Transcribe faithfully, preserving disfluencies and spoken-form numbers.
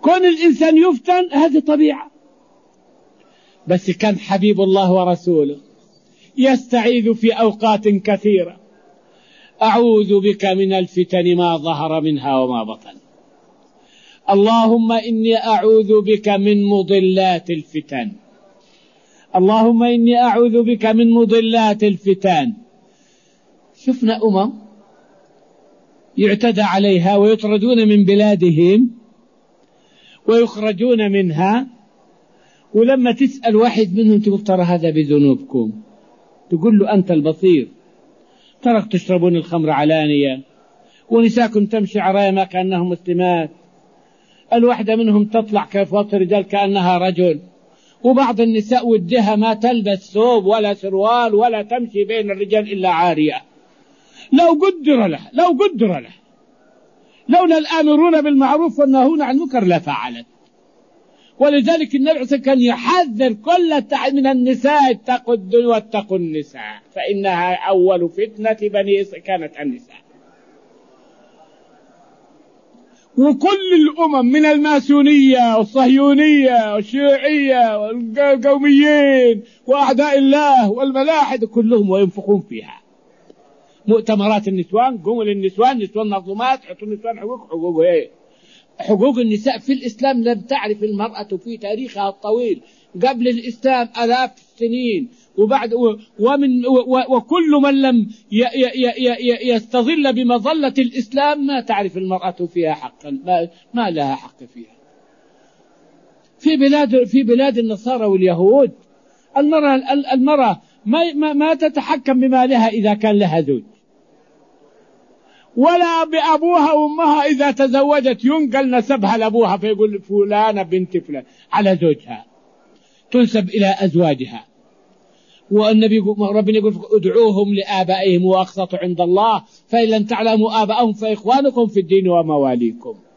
كون الإنسان يفتن هذه طبيعة، بس كان حبيب الله ورسوله يستعيذ في أوقات كثيرة: أعوذ بك من الفتن ما ظهر منها وما بطن، اللهم إني أعوذ بك من مضلات الفتن، اللهم إني أعوذ بك من مضلات الفتن. شفنا أمم يعتدى عليها ويطردون من بلادهم ويخرجون منها، ولما تسأل واحد منهم تقول: ترى هذا بذنوبكم، تقول له: أنت البصير، ترك تشربون الخمر علانية، ونساكم تمشي عرايا ما كأنهم مسلمات، الواحدة منهم تطلع كيف وسط الرجال كأنها رجل، وبعض النساء ودها ما تلبس ثوب ولا سروال ولا تمشي بين الرجال إلا عارية. لو قدر له لو قدر له لولا الآمرون بالمعروف والناهون عن المنكر لفعلت. ولذلك النبي عليه الصلاة والسلام كان يحذر كل من النساء: اتقوا الدنيا واتقوا النساء فإنها أول فتنة بني كانت النساء. وكل الأمم من الماسونية والصهيونية والشيوعية والقوميين وأعداء الله والملاحد كلهم وينفقون فيها. مؤتمرات النسوان، قوموا للنسوان، نسوان منظمات، حطوا النسوان حقوق حقوق ايه حقوق النساء في الإسلام لم تعرف المرأة في تاريخها الطويل قبل الإسلام آلاف السنين، وبعد ومن وكل من لم يستظل بمظلة الإسلام ما تعرف المرأة فيها حقا، ما, ما لها حق فيها. في بلاد في بلاد النصارى واليهود المرأة المرأة ما ما تتحكم بمالها إذا كان لها زوج، ولا بأبوها وأمها إذا تزوجت ينقل نسبها لأبوها فيقول فلانة بنت فلان على زوجها، تنسب إلى أزواجها. والنبي ربنا يقول: ادعوهم لآبائهم وأقسطوا عند الله، فإن لم تعلموا آباءهم فإخوانكم في الدين ومواليكم.